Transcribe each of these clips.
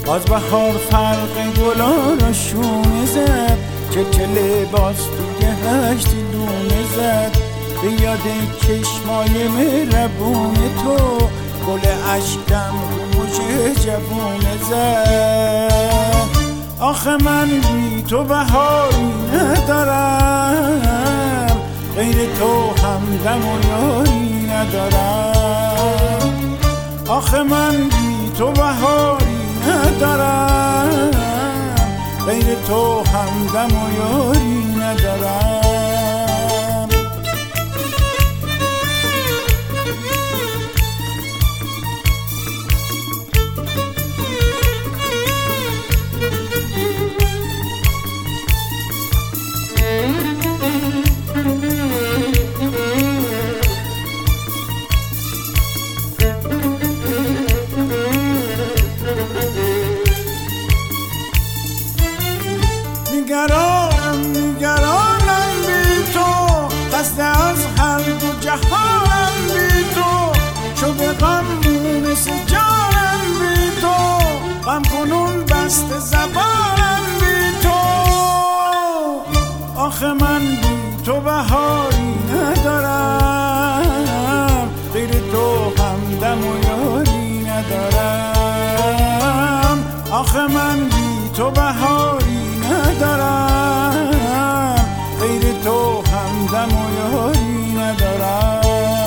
باز بهار فرق گلا را شونه زد، چه لباس توی هشت دونه زد. به یاد چشمای مهربون تو گل اشکم رو مژه جوونه زد. آخه من بی تو بهاری ندارم، غیر تو همدم و یاری ندارم. آخه من بی تو بهاری ندارم، غیر تو همدم و یاری ندارم. نگرانم بی تو، خسته از هر دو جهانم بی تو. شده غم مونس جانم بی تو، غم کنون بست زبانم بی تو. آخه من بی تو بهاری ندارم، غیر تو همدم و یاری ندارم. آخه من بی تو بهاری ندارم، غیر تو همدم و یاری ندارم.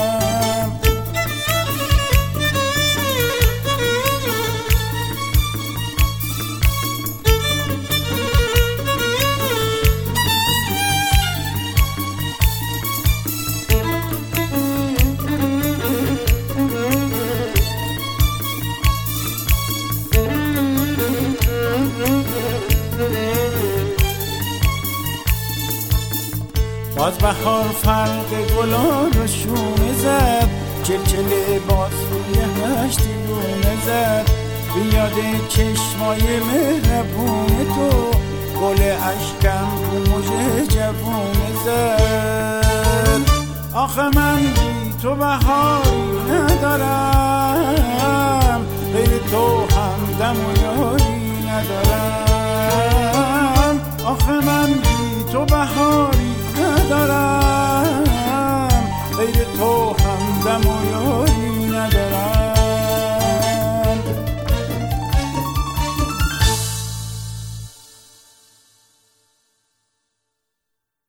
باز بهار فرق گلا رو شونه زد، چه لباس روی هشت دونه زد. به یاد چشمای مهربون تو گل اشکم رو مژه جوونه زد. آخه من بی تو بهاری ندارم، غیر تو همدم و یاری ندارم. آخه من بی تو بهاری ندارم، غیر تو همدم و یاری ندارم.